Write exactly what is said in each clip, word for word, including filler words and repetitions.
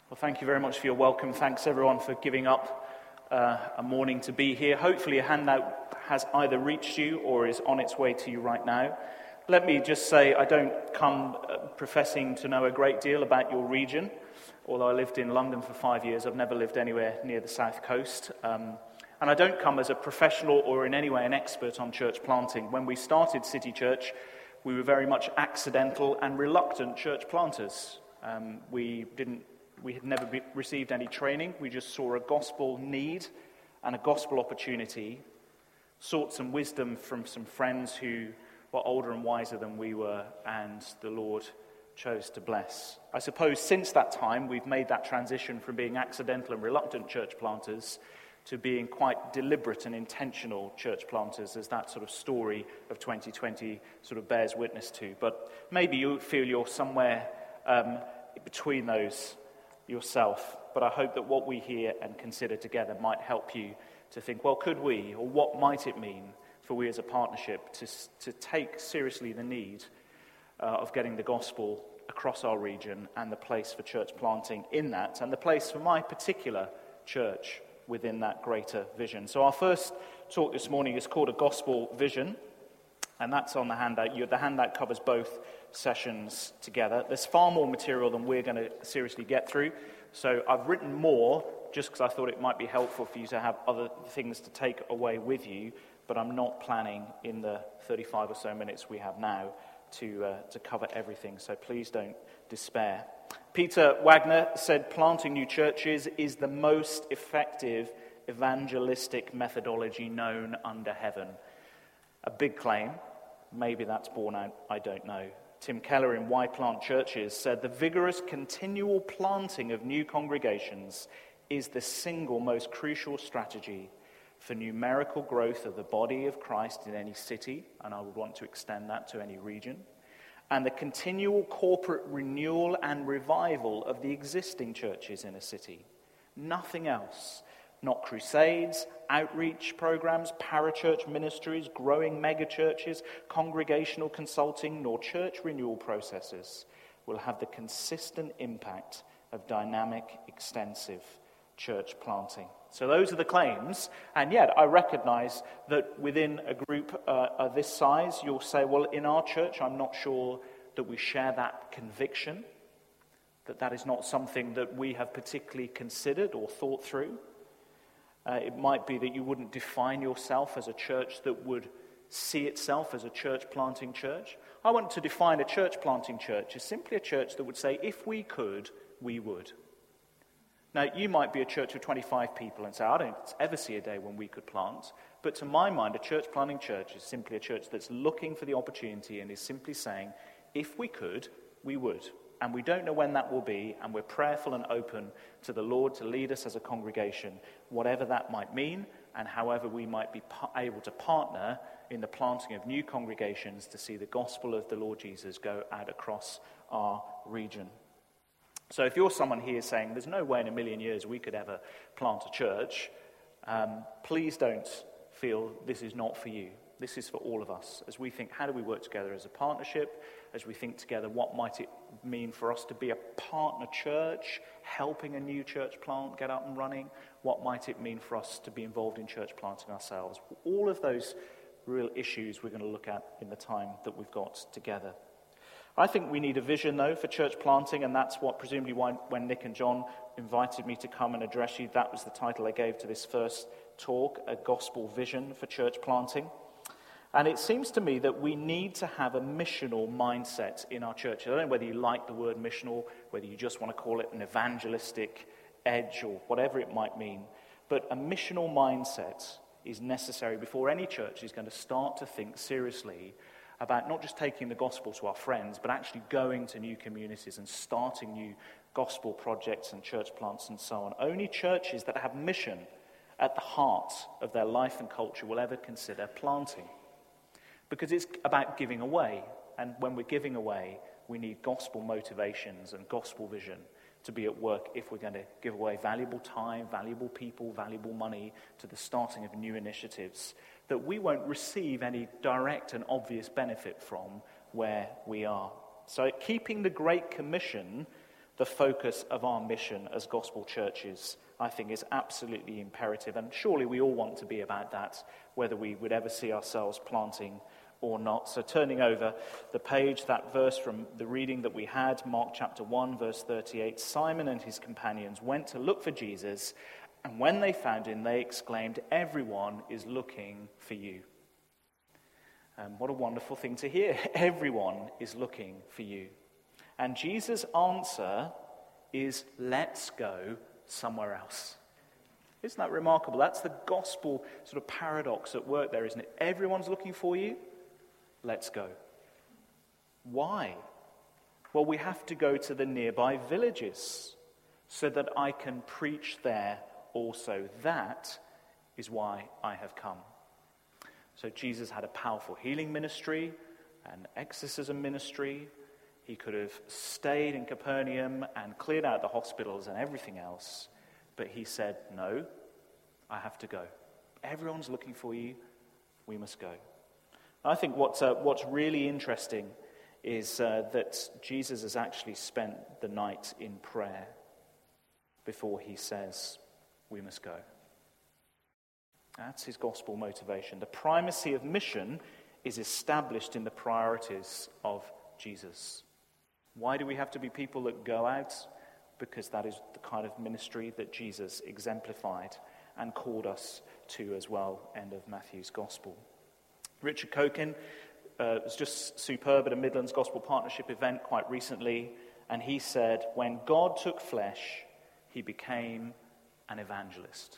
Well, thank you very much for your welcome. Thanks, everyone, for giving up uh, a morning to be here. Hopefully a handout has either reached you or is on its way to you right now. Let me just say I don't come uh, professing to know a great deal about your region. Although I lived in London for five years, I've never lived anywhere near the south coast. Um, and I don't come as a professional or in any way an expert on church planting. When we started City Church, we were very much accidental and reluctant church planters. Um, we didn't We had never be, received any training. We just saw a gospel need and a gospel opportunity, sought some wisdom from some friends who were older and wiser than we were, and the Lord chose to bless. I suppose since that time, we've made that transition from being accidental and reluctant church planters to being quite deliberate and intentional church planters, as that sort of story of twenty twenty sort of bears witness to. But maybe you feel you're somewhere um, between those yourself, but I hope that what we hear and consider together might help you to think, well, could we, or what might it mean for we as a partnership to, to take seriously the need uh, of getting the gospel across our region and the place for church planting in that, and the place for my particular church within that greater vision. So our first talk this morning is called A Gospel Vision, and that's on the handout. You, the handout covers both sessions together. There's far more material than we're going to seriously get through, so I've written more just because I thought it might be helpful for you to have other things to take away with you, but I'm not planning in the thirty-five or so minutes we have now to uh, to cover everything, so please don't despair. Peter Wagner said planting new churches is the most effective evangelistic methodology known under heaven. A big claim. Maybe that's borne out, I don't know. Tim Keller in Why Plant Churches said, the vigorous continual planting of new congregations is the single most crucial strategy for numerical growth of the body of Christ in any city, and I would want to extend that to any region, and the continual corporate renewal and revival of the existing churches in a city. Nothing else. Not crusades, outreach programs, parachurch ministries, growing megachurches, congregational consulting, nor church renewal processes will have the consistent impact of dynamic, extensive church planting. So those are the claims, and yet I recognize that within a group uh, of this size, you'll say, well, in our church, I'm not sure that we share that conviction, that that is not something that we have particularly considered or thought through. Uh, it might be that you wouldn't define yourself as a church that would see itself as a church-planting church. I want to define a church-planting church as simply a church that would say, if we could, we would. Now, you might be a church of twenty-five people and say, I don't ever see a day when we could plant. But to my mind, a church-planting church is simply a church that's looking for the opportunity and is simply saying, if we could, we would. And we don't know when that will be, and we're prayerful and open to the Lord to lead us as a congregation, whatever that might mean, and however we might be pa- able to partner in the planting of new congregations to see the gospel of the Lord Jesus go out across our region. So if you're someone here saying, there's no way in a million years we could ever plant a church, um, please don't feel this is not for you. This is for all of us, as we think, how do we work together as a partnership, as we think together, what might it mean for us to be a partner church, helping a new church plant get up and running? What might it mean for us to be involved in church planting ourselves? All of those real issues we're going to look at in the time that we've got together. I think we need a vision, though, for church planting, and that's what, presumably, why, when Nick and John invited me to come and address you, that was the title I gave to this first talk, A Gospel Vision for Church Planting. And it seems to me that we need to have a missional mindset in our church. I don't know whether you like the word missional, whether you just want to call it an evangelistic edge or whatever it might mean. But a missional mindset is necessary before any church is going to start to think seriously about not just taking the gospel to our friends, but actually going to new communities and starting new gospel projects and church plants and so on. Only churches that have mission at the heart of their life and culture will ever consider planting. Because it's about giving away, and when we're giving away, we need gospel motivations and gospel vision to be at work if we're going to give away valuable time, valuable people, valuable money to the starting of new initiatives that we won't receive any direct and obvious benefit from where we are. So keeping the Great Commission the focus of our mission as gospel churches, I think, is absolutely imperative. And surely we all want to be about that, whether we would ever see ourselves planting or not. So turning over the page, that verse from the reading that we had, Mark chapter one, verse thirty-eight, Simon and his companions went to look for Jesus, and when they found him, they exclaimed, "Everyone is looking for you." Um, what a wonderful thing to hear. Everyone is looking for you. And Jesus' answer is, let's go somewhere else. Isn't that remarkable? That's the gospel sort of paradox at work there, isn't it? Everyone's looking for you. Let's go. Why? Well, we have to go to the nearby villages so that I can preach there also. That is why I have come. So Jesus had a powerful healing ministry, an exorcism ministry. He could have stayed in Capernaum and cleared out the hospitals and everything else. But he said, no, I have to go. Everyone's looking for you. We must go. I think what's, uh, what's really interesting is uh, that Jesus has actually spent the night in prayer before he says, we must go. That's his gospel motivation. The primacy of mission is established in the priorities of Jesus. Why do we have to be people that go out? Because that is the kind of ministry that Jesus exemplified and called us to as well. End of Matthew's gospel. Richard Cokin uh, was just superb at a Midlands Gospel Partnership event quite recently, and he said, when God took flesh, he became an evangelist.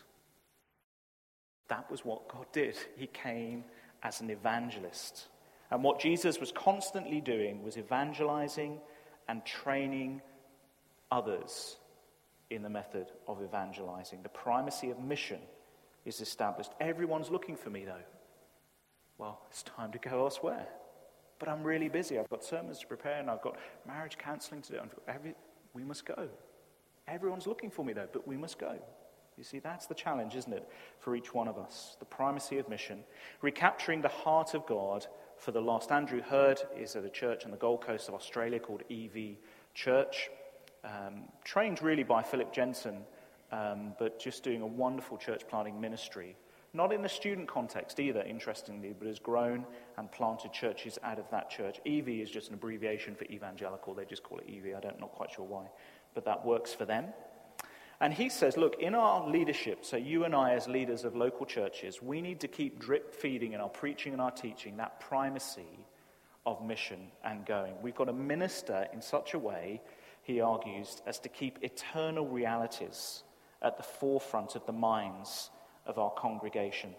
That was what God did. He came as an evangelist. And what Jesus was constantly doing was evangelizing and training others in the method of evangelizing. The primacy of mission is established. Everyone's looking for me, though. Well, it's time to go elsewhere. But I'm really busy. I've got sermons to prepare, and I've got marriage counseling to do. Every, we must go. Everyone's looking for me, though, but we must go. You see, that's the challenge, isn't it, for each one of us? The primacy of mission. Recapturing the heart of God for the lost. Andrew Hurd is at a church on the Gold Coast of Australia called E V Church. Um, trained really by Philip Jensen, um, but just doing a wonderful church planting ministry. Not in the student context either, interestingly, but has grown and planted churches out of that church. E V is just an abbreviation for evangelical. They just call it E V. I don't, not quite sure why, but that works for them. And he says, look, in our leadership, so you and I as leaders of local churches, we need to keep drip feeding in our preaching and our teaching that primacy of mission and going. We've got to minister in such a way, he argues, as to keep eternal realities at the forefront of the minds of our congregation.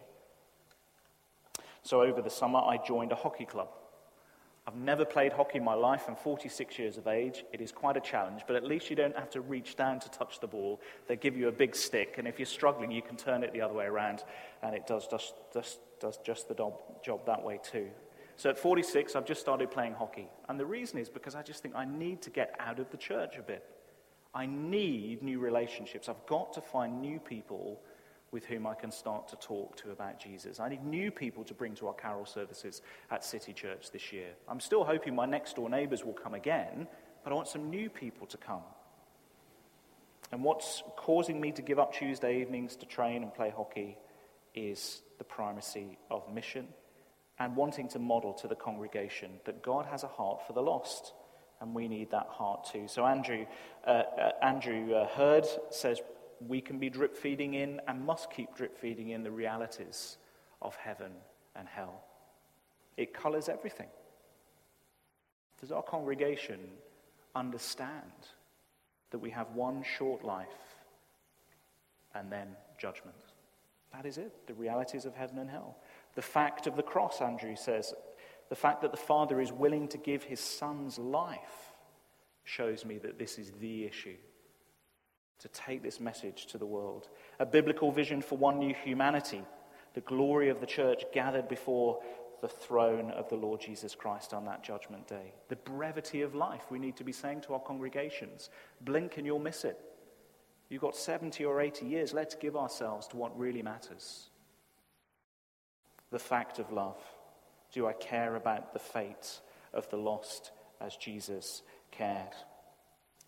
So over the summer, I joined a hockey club. I've never played hockey in my life. I'm forty-six years of age. It is quite a challenge, but at least you don't have to reach down to touch the ball. They give you a big stick, and if you're struggling, you can turn it the other way around, and it does just, just, does just the job, job that way too. So at forty-six, I've just started playing hockey, and the reason is because I just think I need to get out of the church a bit. I need new relationships. I've got to find new people with whom I can start to talk to about Jesus. I need new people to bring to our carol services at City Church this year. I'm still hoping my next door neighbours will come again, but I want some new people to come. And what's causing me to give up Tuesday evenings to train and play hockey is the primacy of mission and wanting to model to the congregation that God has a heart for the lost, and we need that heart too. So Andrew, uh, uh, Andrew uh, Hurd says, we can be drip feeding in and must keep drip feeding in the realities of heaven and hell. It colours everything. Does our congregation understand that we have one short life and then judgment? That is it, the realities of heaven and hell. The fact of the cross, Andrew says, the fact that the Father is willing to give his Son's life shows me that this is the issue. To take this message to the world. A biblical vision for one new humanity, the glory of the church gathered before the throne of the Lord Jesus Christ on that judgment day. The brevity of life we need to be saying to our congregations. Blink and you'll miss it. You've got seventy or eighty years. Let's give ourselves to what really matters. The fact of love. Do I care about the fate of the lost as Jesus cared?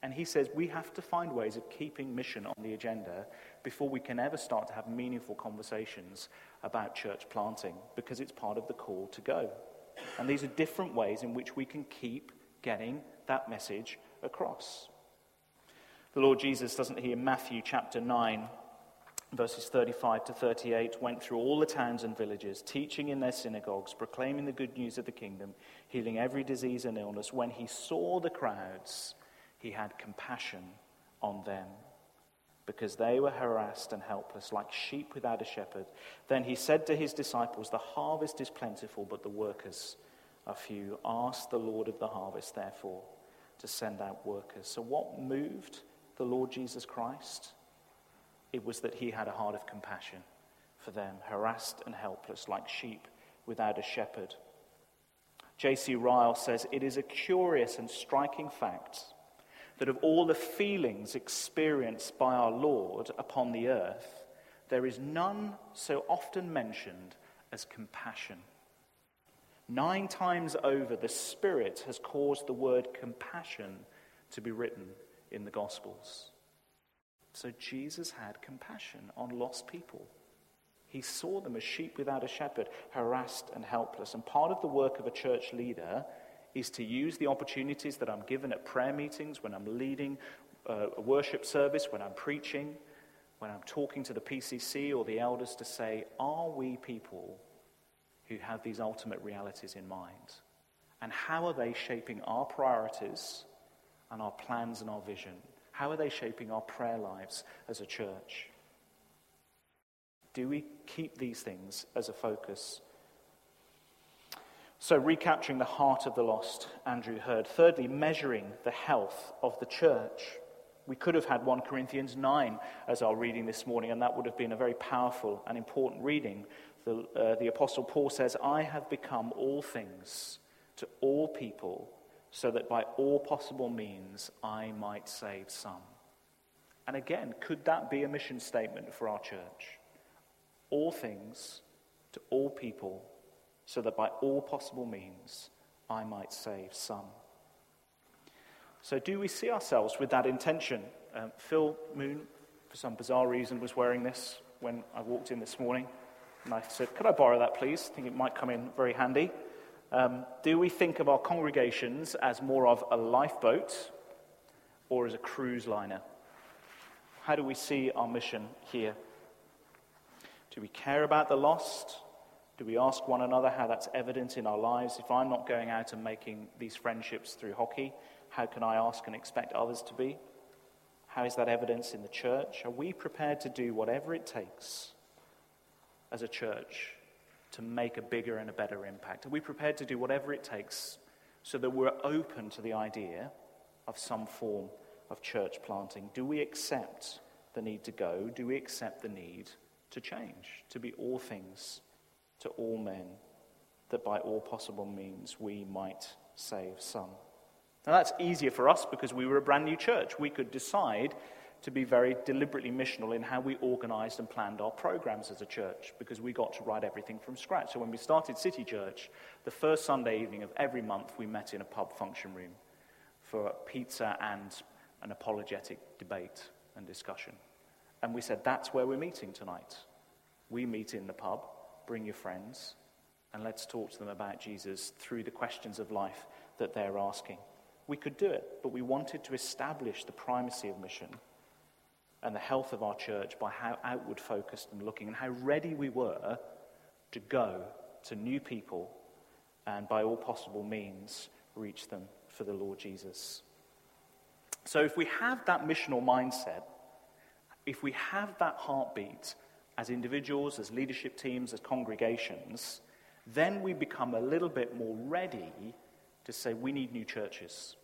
And he says we have to find ways of keeping mission on the agenda before we can ever start to have meaningful conversations about church planting, because it's part of the call to go. And these are different ways in which we can keep getting that message across. The Lord Jesus, doesn't he, in Matthew chapter nine, verses thirty-five to thirty-eight, went through all the towns and villages, teaching in their synagogues, proclaiming the good news of the kingdom, healing every disease and illness. When he saw the crowds, he had compassion on them, because they were harassed and helpless, like sheep without a shepherd. Then he said to his disciples, the harvest is plentiful, but the workers are few. Ask the Lord of the harvest, therefore, to send out workers. So what moved the Lord Jesus Christ? It was that he had a heart of compassion for them, harassed and helpless, like sheep without a shepherd. J C Ryle says, it is a curious and striking fact that of all the feelings experienced by our Lord upon the earth, there is none so often mentioned as compassion. Nine times over, the Spirit has caused the word compassion to be written in the Gospels. So Jesus had compassion on lost people. He saw them as sheep without a shepherd, harassed and helpless. And part of the work of a church leader is to use the opportunities that I'm given at prayer meetings, when I'm leading uh, a worship service, when I'm preaching, when I'm talking to the P C C or the elders, to say, are we people who have these ultimate realities in mind? And how are they shaping our priorities and our plans and our vision? How are they shaping our prayer lives as a church? Do we keep these things as a focus? So, recapturing the heart of the lost, Andrew heard. Thirdly, measuring the health of the church. We could have had First Corinthians nine as our reading this morning, and that would have been a very powerful and important reading. The, uh, the Apostle Paul says, I have become all things to all people, so that by all possible means I might save some. And again, could that be a mission statement for our church? All things to all people, so that by all possible means I might save some. So do we see ourselves with that intention? Um, Phil Moon, for some bizarre reason, was wearing this when I walked in this morning. And I said, could I borrow that, please? I think it might come in very handy. Um, do we think of our congregations as more of a lifeboat or as a cruise liner? How do we see our mission here? Do we care about the lost? Do we ask one another how that's evident in our lives? If I'm not going out and making these friendships through hockey, how can I ask and expect others to be? How is that evidence in the church? Are we prepared to do whatever it takes as a church to make a bigger and a better impact? Are we prepared to do whatever it takes so that we're open to the idea of some form of church planting? Do we accept the need to go? Do we accept the need to change, to be all things to all men, that by all possible means we might save some? Now that's easier for us because we were a brand new church. We could decide to be very deliberately missional in how we organized and planned our programs as a church, because we got to write everything from scratch. So when we started City Church, the first Sunday evening of every month we met in a pub function room for pizza and an apologetic debate and discussion. And we said, that's where we're meeting tonight. We meet in the pub, bring your friends, and let's talk to them about Jesus through the questions of life that they're asking. We could do it, but we wanted to establish the primacy of mission and the health of our church by how outward focused and looking, and how ready we were to go to new people and by all possible means reach them for the Lord Jesus. So if we have that missional mindset, if we have that heartbeat as individuals, as leadership teams, as congregations, then we become a little bit more ready to say we need new churches.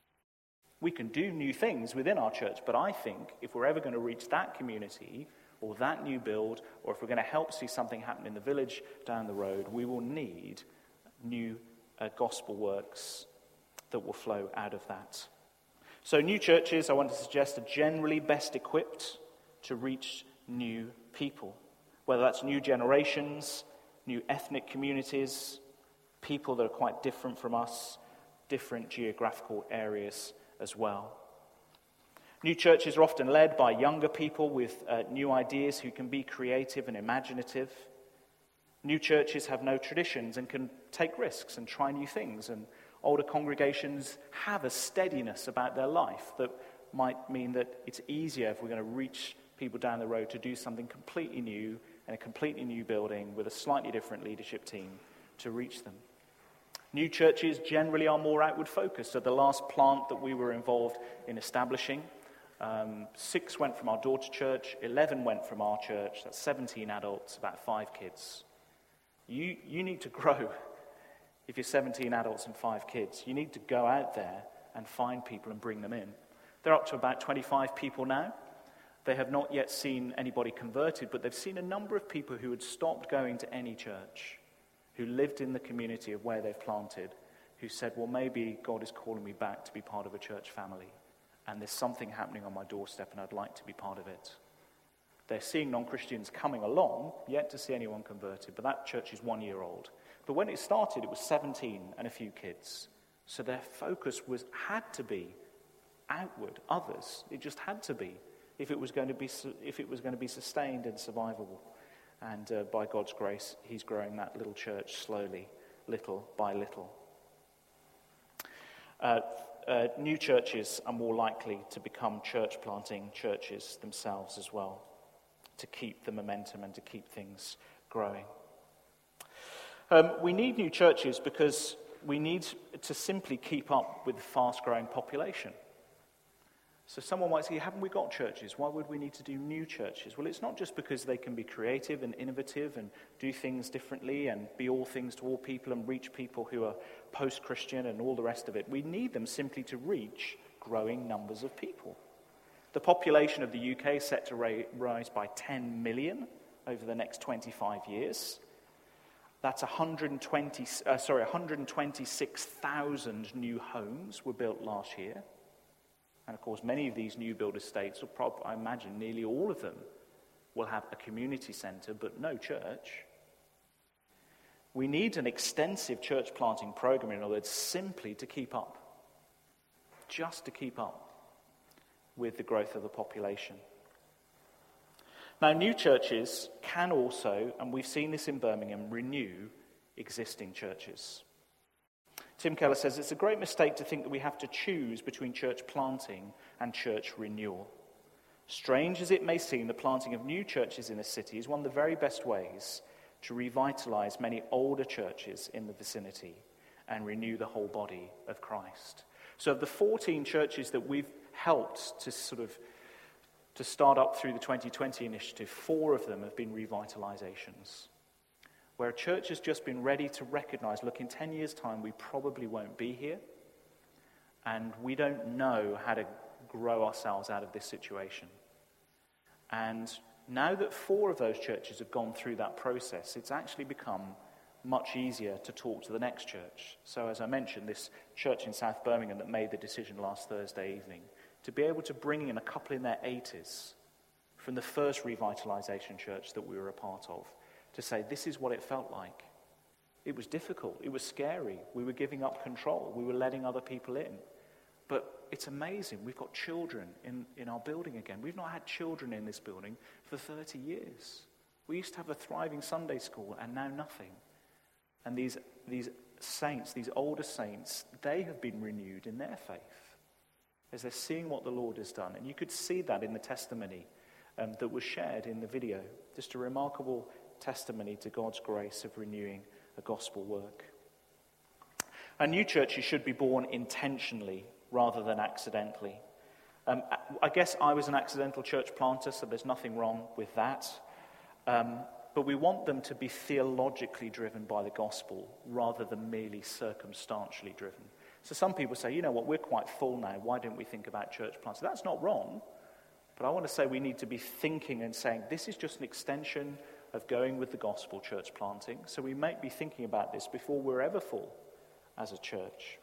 We can do new things within our church, but I think if we're ever going to reach that community or that new build, or if we're going to help see something happen in the village down the road, we will need new uh, gospel works that will flow out of that. So new churches, I want to suggest, are generally best equipped to reach new people, whether that's new generations, new ethnic communities, people that are quite different from us, different geographical areas as well. New churches are often led by younger people with uh, new ideas who can be creative and imaginative. New churches have no traditions and can take risks and try new things. And older congregations have a steadiness about their life that might mean that it's easier if we're going to reach people down the road to do something completely new in a completely new building with a slightly different leadership team to reach them. New churches generally are more outward focused. So the last plant that we were involved in establishing, um, six went from our daughter church, eleven went from our church. That's seventeen adults, about five kids. You, you need to grow if you're seventeen adults and five kids. You need to go out there and find people and bring them in. They're up to about twenty-five people now. They have not yet seen anybody converted, but they've seen a number of people who had stopped going to any church, who lived in the community of where they've planted, who said, well, maybe God is calling me back to be part of a church family, and there's something happening on my doorstep, and I'd like to be part of it. They're seeing non-Christians coming along, yet to see anyone converted, but that church is one year old. But when it started, it was seventeen and a few kids. So their focus was had to be outward, others. It just had to be if it was going to be if it was going to be sustained and survivable. And uh, by God's grace, he's growing that little church slowly, little by little. Uh, uh, new churches are more likely to become church-planting churches themselves as well, to keep the momentum and to keep things growing. Um, we need new churches because we need to simply keep up with the fast-growing population. So someone might say, haven't we got churches? Why would we need to do new churches? Well, it's not just because they can be creative and innovative and do things differently and be all things to all people and reach people who are post-Christian and all the rest of it. We need them simply to reach growing numbers of people. The population of the U K is set to ra- rise by ten million over the next twenty-five years. That's one hundred twenty, uh, sorry, one hundred twenty-six thousand new homes were built last year. And of course, many of these new build estates, or prob- I imagine nearly all of them, will have a community centre, but no church. We need an extensive church planting program, in other words, simply to keep up. Just to keep up with the growth of the population. Now, new churches can also, and we've seen this in Birmingham, renew existing churches. Tim Keller says it's a great mistake to think that we have to choose between church planting and church renewal. Strange as it may seem, the planting of new churches in a city is one of the very best ways to revitalize many older churches in the vicinity and renew the whole body of Christ. So of the fourteen churches that we've helped to sort of to start up through the twenty twenty initiative, four of them have been revitalizations, where a church has just been ready to recognize, look, in ten years' time, we probably won't be here, and we don't know how to grow ourselves out of this situation. And now that four of those churches have gone through that process, it's actually become much easier to talk to the next church. So as I mentioned, this church in South Birmingham that made the decision last Thursday evening, to be able to bring in a couple in their eighties from the first revitalization church that we were a part of, to say, this is what it felt like. It was difficult. It was scary. We were giving up control. We were letting other people in. But it's amazing. We've got children in, in our building again. We've not had children in this building for thirty years. We used to have a thriving Sunday school, and now nothing. And these, these saints, these older saints, they have been renewed in their faith as they're seeing what the Lord has done. And you could see that in the testimony um, that was shared in the video. Just a remarkable testimony to God's grace of renewing a gospel work. And new churches should be born intentionally rather than accidentally. Um, I guess I was an accidental church planter, so there's nothing wrong with that. Um, but we want them to be theologically driven by the gospel rather than merely circumstantially driven. So some people say, you know what, we're quite full now. Why don't we think about church plants? That's not wrong. But I want to say we need to be thinking and saying, this is just an extension of going with the gospel church planting. So we might be thinking about this before we're ever full as a church.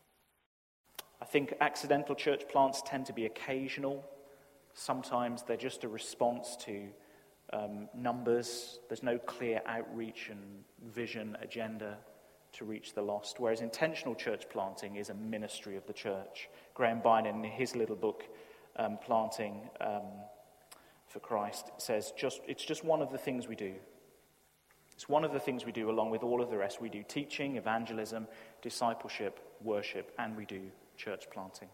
I think accidental church plants tend to be occasional. Sometimes they're just a response to um, numbers. There's no clear outreach and vision agenda to reach the lost. Whereas intentional church planting is a ministry of the church. Graham Bynum, in his little book, um, planting um, for Christ says just it's just one of the things we do. It's one of the things we do along with all of the rest. We do teaching, evangelism, discipleship, worship, and we do church planting.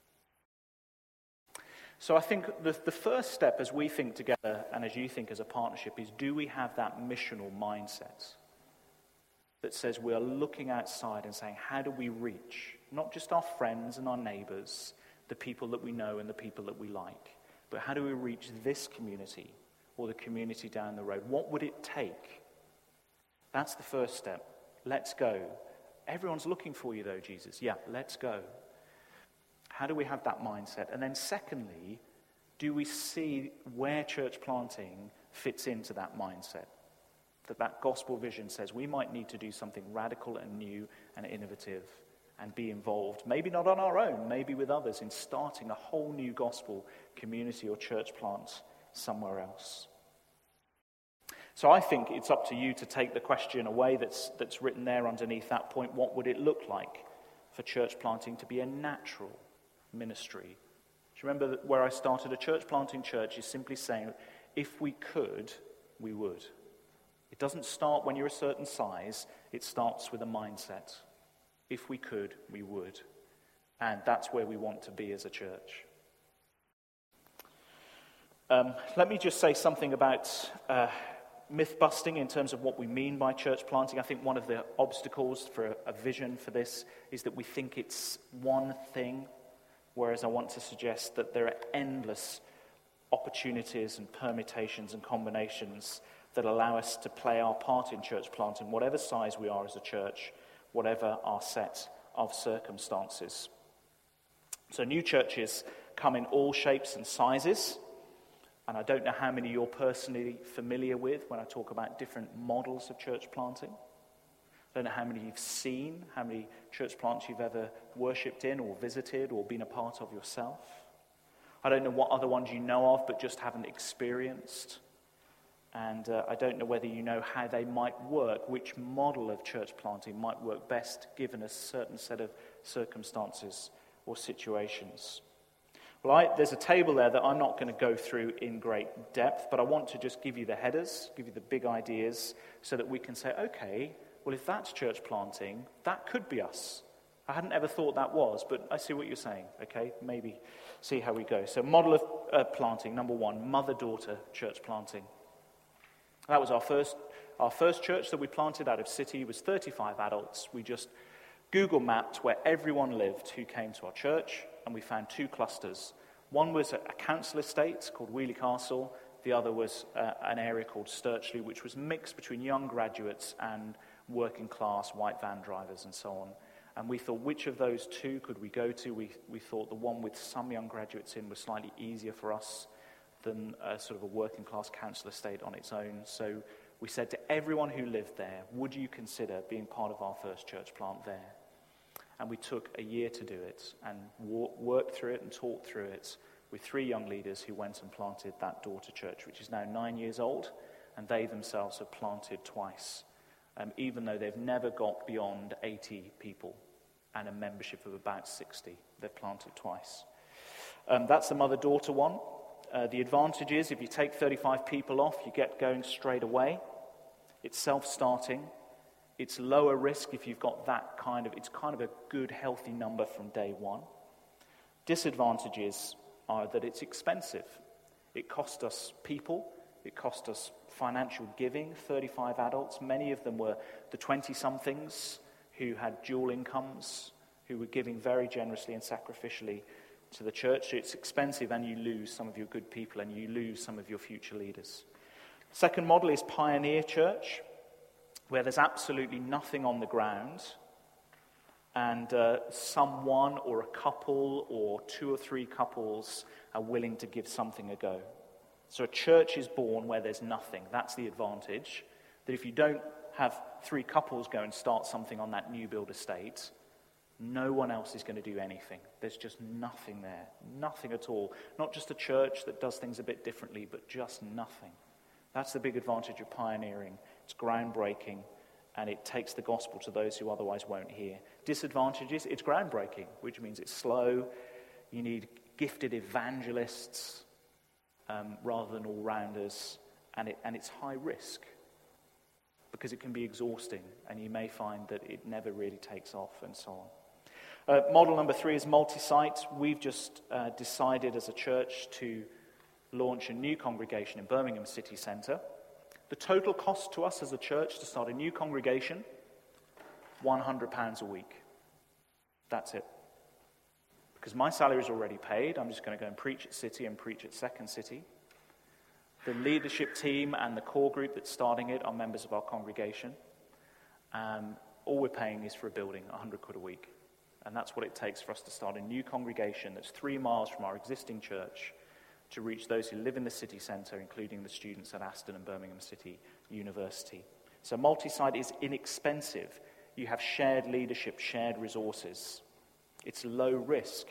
So I think the, the first step as we think together and as you think as a partnership is, do we have that missional mindset that says we're looking outside and saying, how do we reach not just our friends and our neighbors, the people that we know and the people that we like, but how do we reach this community or the community down the road? What would it take? That's the first step. Let's go. Everyone's looking for you though, Jesus. Yeah, let's go. How do we have that mindset? And then secondly, do we see where church planting fits into that mindset? That that gospel vision says we might need to do something radical and new and innovative and be involved, maybe not on our own, maybe with others, in starting a whole new gospel community or church plant somewhere else. So I think it's up to you to take the question away that's that's written there underneath that point. What would it look like for church planting to be a natural ministry? Do you remember that where I started? A church planting church is simply saying, if we could, we would. It doesn't start when you're a certain size. It starts with a mindset. If we could, we would. And that's where we want to be as a church. Um, let me just say something about uh, myth-busting in terms of what we mean by church planting. I think one of the obstacles for a, a vision for this is that we think it's one thing, whereas I want to suggest that there are endless opportunities and permutations and combinations that allow us to play our part in church planting, whatever size we are as a church, whatever our set of circumstances. So new churches come in all shapes and sizes, and I don't know how many you're personally familiar with when I talk about different models of church planting. I don't know how many you've seen, how many church plants you've ever worshipped in or visited or been a part of yourself. I don't know what other ones you know of but just haven't experienced. And uh, I don't know whether you know how they might work, which model of church planting might work best given a certain set of circumstances or situations. Well, I, there's a table there that I'm not going to go through in great depth, but I want to just give you the headers, give you the big ideas, so that we can say, okay, well, if that's church planting, that could be us. I hadn't ever thought that was, but I see what you're saying, okay? Maybe see how we go. So model of uh, planting, number one, mother-daughter church planting. That was our first our first church that we planted out of City. Was thirty-five adults. We just Google mapped where everyone lived who came to our church, and we found two clusters. One was a, a council estate called Wheely Castle. The other was uh, an area called Sturchley, which was mixed between young graduates and working class white van drivers and so on. And we thought, which of those two could we go to? We we thought the one with some young graduates in was slightly easier for us than a sort of a working class council estate on its own. So we said to everyone who lived there, would you consider being part of our first church plant there? And we took a year to do it and w- worked through it and talked through it with three young leaders who went and planted that daughter church, which is now nine years old, and they themselves have planted twice, um, even though they've never got beyond eighty people and a membership of about sixty. They've planted twice. Um, that's the mother-daughter one. Uh, the advantage is if you take thirty-five people off, you get going straight away. It's self-starting. It's lower risk if you've got that kind of, it's kind of a good, healthy number from day one. Disadvantages are that it's expensive. It cost us people. It cost us financial giving, thirty-five adults. Many of them were the twenty-somethings who had dual incomes, who were giving very generously and sacrificially to the church. It's expensive, and you lose some of your good people, and you lose some of your future leaders. Second model is Pioneer Church, where there's absolutely nothing on the ground, and uh, someone or a couple or two or three couples are willing to give something a go. So a church is born where there's nothing. That's the advantage, that if you don't have three couples go and start something on that new build estate, no one else is going to do anything. There's just nothing there. Nothing at all. Not just a church that does things a bit differently, but just nothing. That's the big advantage of pioneering. It's groundbreaking, and it takes the gospel to those who otherwise won't hear. Disadvantages, it's groundbreaking, which means it's slow. You need gifted evangelists um, rather than all-rounders, and, it, and it's high risk because it can be exhausting, and you may find that it never really takes off, and so on. Uh, model number three is multi-site. We've just uh, decided as a church to launch a new congregation in Birmingham City Centre. The total cost to us as a church to start a new congregation, one hundred pounds a week. That's it. Because my salary is already paid, I'm just going to go and preach at City and preach at Second City. The leadership team and the core group that's starting it are members of our congregation. Um, all we're paying is for a building, one hundred quid a week. And that's what it takes for us to start a new congregation that's three miles from our existing church to reach those who live in the city centre, including the students at Aston and Birmingham City University. So multi-site is inexpensive. You have shared leadership, shared resources. It's low risk.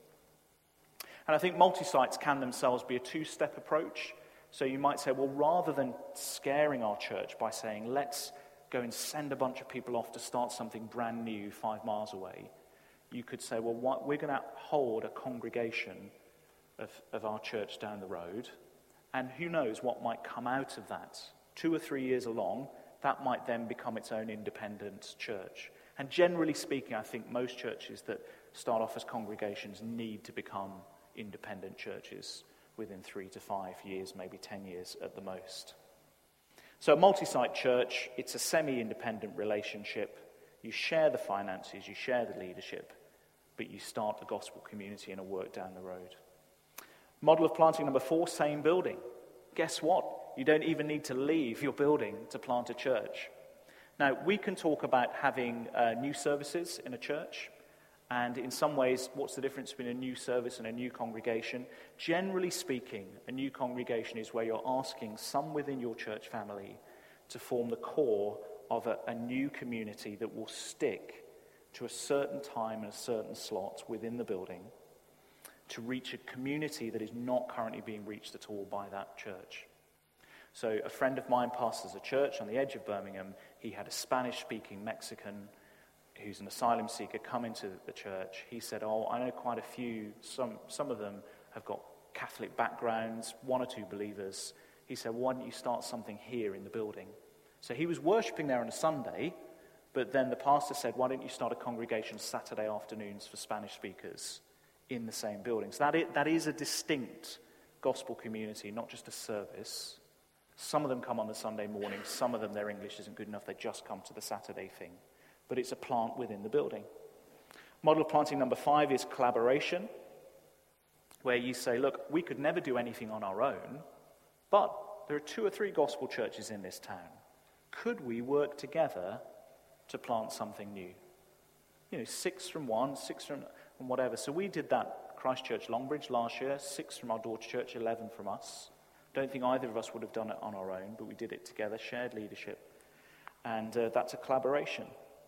And I think multi-sites can themselves be a two-step approach. So you might say, well, rather than scaring our church by saying, let's go and send a bunch of people off to start something brand new five miles away, you could say, well, what, we're going to hold a congregation of, of our church down the road, and who knows what might come out of that. Two or three years along, that might then become its own independent church. And generally speaking, I think most churches that start off as congregations need to become independent churches within three to five years, maybe ten years at the most. So a multi-site church, it's a semi-independent relationship. You share the finances, you share the leadership, but you start a gospel community and a work down the road. Model of planting number four, same building. Guess what? You don't even need to leave your building to plant a church. Now, we can talk about having uh, new services in a church, and in some ways, what's the difference between a new service and a new congregation? Generally speaking, a new congregation is where you're asking some within your church family to form the core of a, a new community that will stick to a certain time and a certain slot within the building to reach a community that is not currently being reached at all by that church. So a friend of mine pastors a church on the edge of Birmingham. He had a Spanish-speaking Mexican who's an asylum seeker come into the church. He said, oh, I know quite a few, some some of them have got Catholic backgrounds, one or two believers. He said, why don't you start something here in the building? So he was worshipping there on a Sunday, but then the pastor said, why don't you start a congregation Saturday afternoons for Spanish speakers in the same building? So that is, that is a distinct gospel community, not just a service. Some of them come on the Sunday morning, some of them their English isn't good enough, they just come to the Saturday thing. But it's a plant within the building. Model of planting number five is collaboration, where you say, look, we could never do anything on our own, but there are two or three gospel churches in this town. Could we work together to plant something new? You know, six from one, six from and whatever. So we did that Christchurch Longbridge last year, six from our daughter church, eleven from us. Don't think either of us would have done it on our own, but we did it together, shared leadership. And uh, that's a collaboration.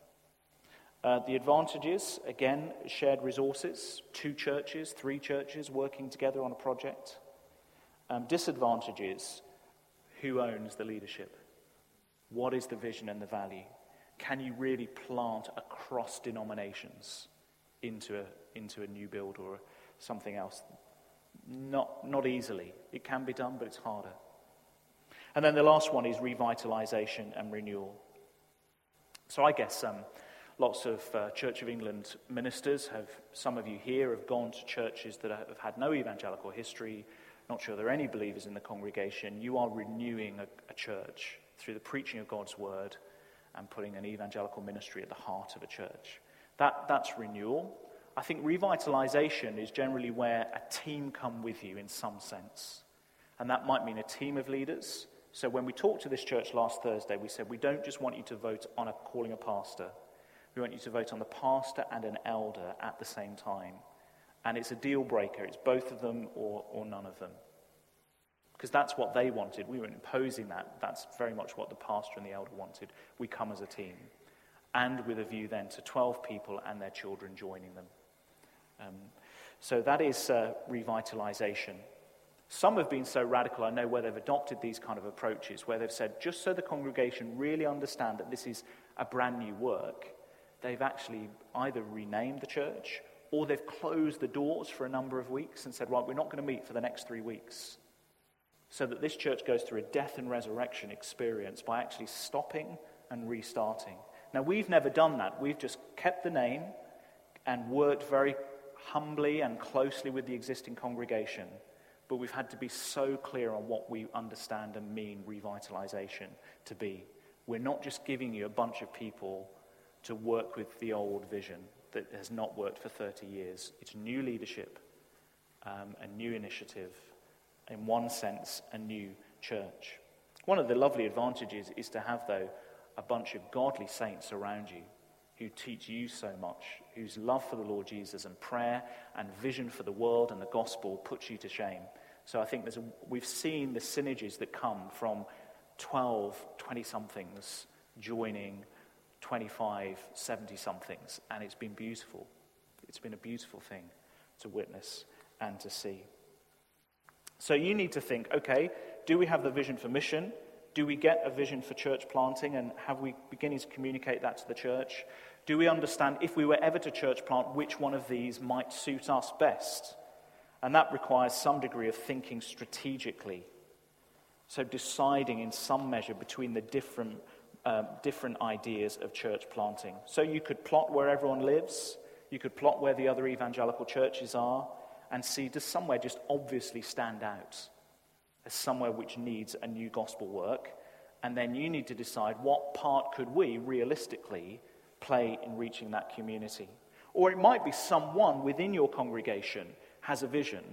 Uh, the advantages, again, shared resources, two churches, three churches working together on a project. Um, disadvantages, who owns the leadership? What is the vision and the value? Can you really plant across denominations into a, into a new build or something else? Not, not easily. It can be done, but it's harder. And then the last one is revitalization and renewal. So I guess um, lots of uh, Church of England ministers have, some of you here have gone to churches that have had no evangelical history, not sure there are any believers in the congregation. You are renewing a, a church through the preaching of God's word and putting an evangelical ministry at the heart of a church. That, that's renewal. I think revitalization is generally where a team come with you in some sense. And that might mean a team of leaders. So when we talked to this church last Thursday, we said we don't just want you to vote on a calling a pastor. We want you to vote on the pastor and an elder at the same time. And it's a deal breaker. It's both of them or, or none of them. Because that's what they wanted. We weren't imposing that. That's very much what the pastor and the elder wanted. We come as a team. And with a view then to twelve people and their children joining them. Um, so that is uh, revitalization. Some have been so radical, I know, where they've adopted these kind of approaches, where they've said, just so the congregation really understand that this is a brand new work, they've actually either renamed the church or they've closed the doors for a number of weeks and said, right, we're not going to meet for the next three weeks. So that this church goes through a death and resurrection experience by actually stopping and restarting. Now, we've never done that. We've just kept the name and worked very humbly and closely with the existing congregation. But we've had to be so clear on what we understand and mean revitalization to be. We're not just giving you a bunch of people to work with the old vision that has not worked for thirty years. It's new leadership, um, a new initiative, in one sense, a new church. One of the lovely advantages is to have, though, a bunch of godly saints around you who teach you so much, whose love for the Lord Jesus and prayer and vision for the world and the gospel puts you to shame. So I think there's a, we've seen the synergies that come from twelve, twenty-somethings joining twenty-five, seventy-somethings, and it's been beautiful. It's been a beautiful thing to witness and to see. So you need to think, okay, do we have the vision for mission? Do we get a vision for church planting, and have we beginning to communicate that to the church? Do we understand, if we were ever to church plant, which one of these might suit us best? And that requires some degree of thinking strategically. So deciding in some measure between the different um, different ideas of church planting. So you could plot where everyone lives. You could plot where the other evangelical churches are and see, does somewhere just obviously stand out as somewhere which needs a new gospel work? And then you need to decide, what part could we realistically play in reaching that community? Or it might be someone within your congregation has a vision,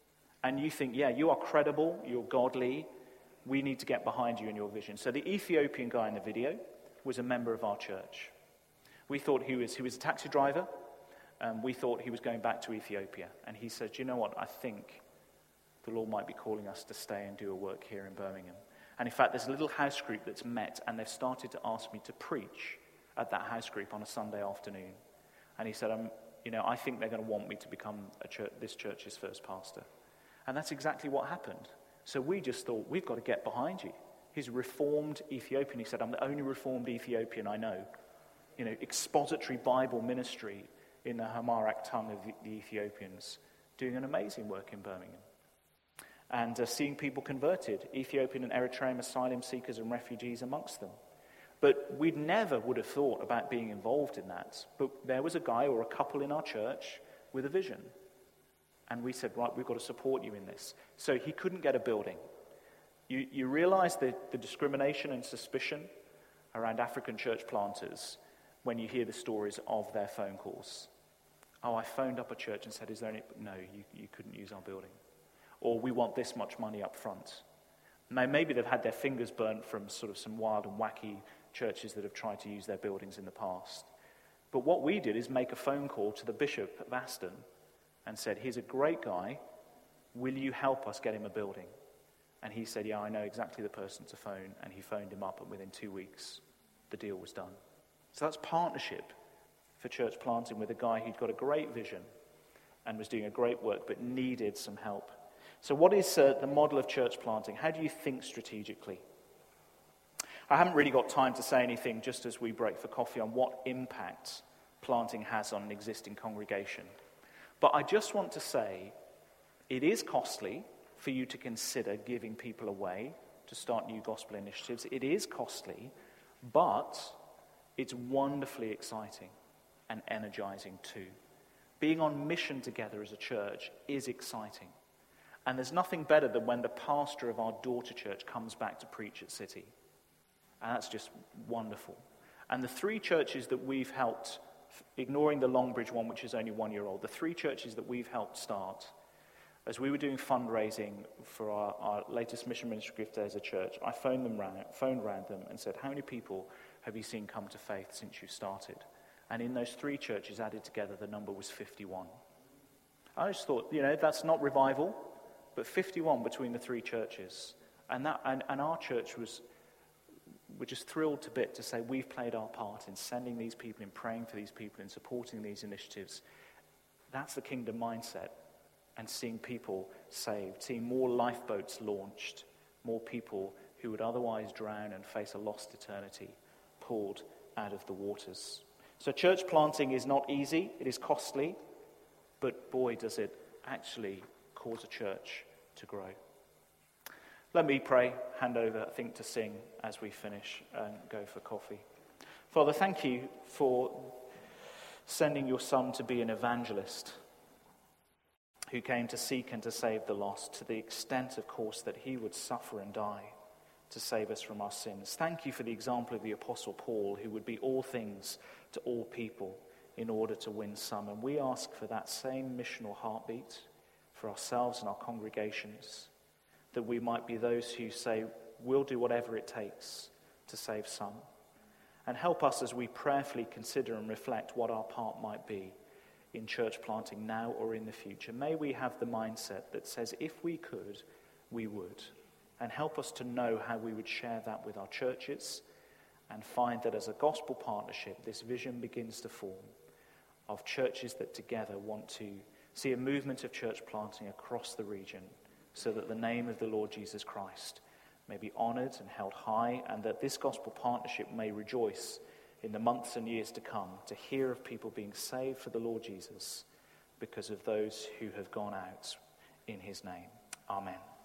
and you think, yeah, you are credible, you're godly, we need to get behind you in your vision. So the Ethiopian guy in the video was a member of our church. We thought he was he was a taxi driver, and we thought he was going back to Ethiopia. And he said, you know what, I think the Lord might be calling us to stay and do a work here in Birmingham. And in fact, there's a little house group that's met, and they've started to ask me to preach at that house group on a Sunday afternoon. And he said, um, you know, I think they're going to want me to become a church, this church's first pastor. And that's exactly what happened. So we just thought, we've got to get behind you. He's a reformed Ethiopian. He said, I'm the only reformed Ethiopian I know. You know, expository Bible ministry in the Amharic tongue of the, the Ethiopians, doing an amazing work in Birmingham. And uh, seeing people converted, Ethiopian and Eritrean asylum seekers and refugees amongst them. But we never would have thought about being involved in that. But there was a guy or a couple in our church with a vision. And we said, right, we've got to support you in this. So he couldn't get a building. You, you realize the, the discrimination and suspicion around African church planters when you hear the stories of their phone calls. Oh, I phoned up a church and said, is there any... No, you, you couldn't use our building. Or we want this much money up front. Now, maybe they've had their fingers burnt from sort of some wild and wacky churches that have tried to use their buildings in the past. But what we did is make a phone call to the Bishop of Aston and said, he's a great guy, will you help us get him a building? And he said, yeah, I know exactly the person to phone. And he phoned him up, and within two weeks, the deal was done. So that's partnership for church planting with a guy who'd got a great vision and was doing a great work, but needed some help. So what is uh, the model of church planting? How do you think strategically? I haven't really got time to say anything just as we break for coffee on what impact planting has on an existing congregation. But I just want to say it is costly for you to consider giving people away to start new gospel initiatives. It is costly, but it's wonderfully exciting and energizing too. Being on mission together as a church is exciting. And there's nothing better than when the pastor of our daughter church comes back to preach at City. And that's just wonderful. And the three churches that we've helped, ignoring the Longbridge one, which is only one year old, the three churches that we've helped start, as we were doing fundraising for our, our latest Mission Ministry Gift Day as a church, I phoned them round, phoned round them and said, how many people have you seen come to faith since you started? And in those three churches added together, the number was fifty-one. I just thought, you know, that's not revival, but fifty-one between the three churches. And that, and, and our church was... We're just thrilled to bit to say we've played our part in sending these people, in praying for these people, in supporting these initiatives. That's the kingdom mindset. And seeing people saved, seeing more lifeboats launched, more people who would otherwise drown and face a lost eternity pulled out of the waters. So church planting is not easy, it is costly, but boy, does it actually cause a church to grow. Let me pray, hand over, I think, to Sing as we finish and go for coffee. Father, thank you for sending your Son to be an evangelist who came to seek and to save the lost, to the extent, of course, that he would suffer and die to save us from our sins. Thank you for the example of the Apostle Paul, who would be all things to all people in order to win some. And we ask for that same missional heartbeat for ourselves and our congregations, that we might be those who say, we'll do whatever it takes to save some. And help us as we prayerfully consider and reflect what our part might be in church planting now or in the future. May we have the mindset that says, if we could, we would. And help us to know how we would share that with our churches, and find that as a gospel partnership, this vision begins to form of churches that together want to see a movement of church planting across the region, so that the name of the Lord Jesus Christ may be honored and held high, and that this gospel partnership may rejoice in the months and years to come to hear of people being saved for the Lord Jesus because of those who have gone out in his name. Amen.